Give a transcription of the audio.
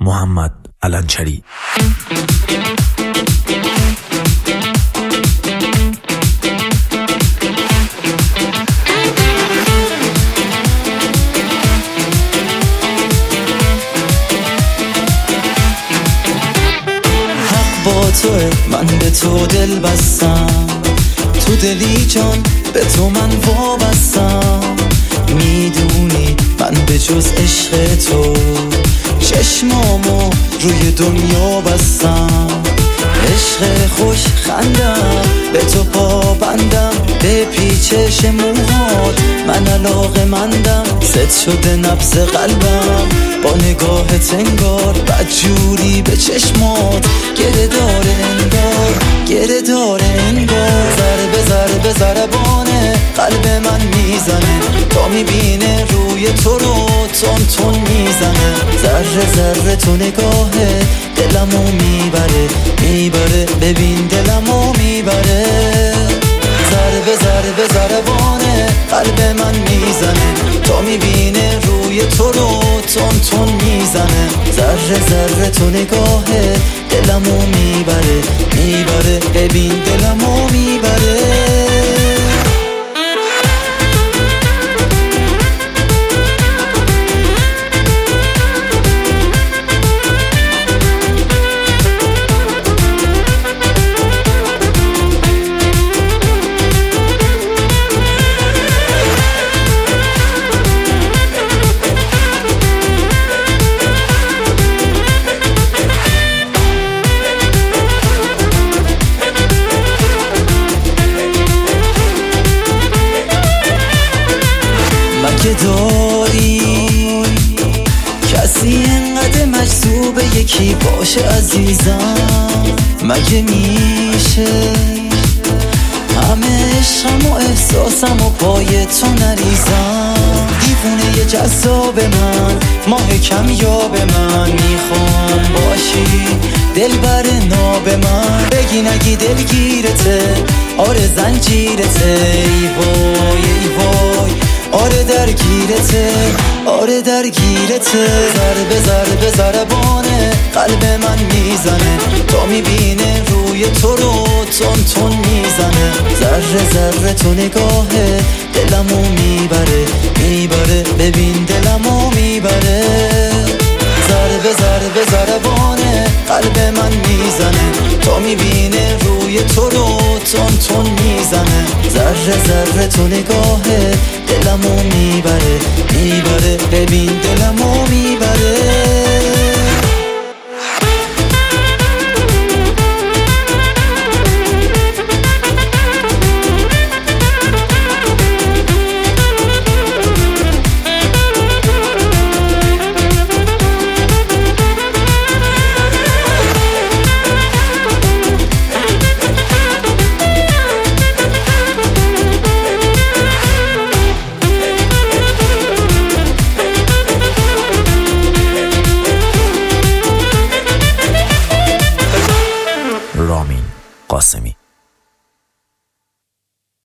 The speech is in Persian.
محمد علنچری. با توه، من به تو دل بستم، تو دلی جان به تو من وابستم. میدونی من به جز عشق تو چشمامو روی دنیا بستم. عشق خوش خندم به تو پابندم، به پیچش موهات من علاقه مندم. زد شده نبض قلبم با نگاه تنگار، بدجوری به چشمات گره داره انگار، گره داره انگار. ذره ذره ضربانه قلب من میزنه، تا میبینه روی تو رو تون تون میزنه. ذره ذره تو نگاهه دلمو میبره، میبره ببین دلمو میبره. ذره ضربانه قلب من میزنه، تا میبینه روی تو رو تون تون میزنه. ذره ذره تو نگاهه دلمو میبره، میبره ببین دلمو میبره. مگه داری کسی انقدر مجذوب یکی باشه عزیزم؟ مگه میشه همه عشقم و احساسم و پای تو نریزم؟ دیوونه جذاب من، ماه کم یاب من، میخوام باشی دل بر ناب من. بگی نگی دلگیرته، آره زنجیرته، ای وای ای وای، آره درگیرته، آره درگیرته. ضربه ضربانه قلب من میزنه، تا میبینه روی تو رو تون تون میزنه. ذره ذره تو نگاهه دلمو میبره، میبره ببین دلمو میبره. ضربه ضربانه قلب من میزنه، تا میبینه روی تو رو تون تون میزنه. ذره ذره تو نگاهه دلمو میبره، میبره ببین دلمو میبره.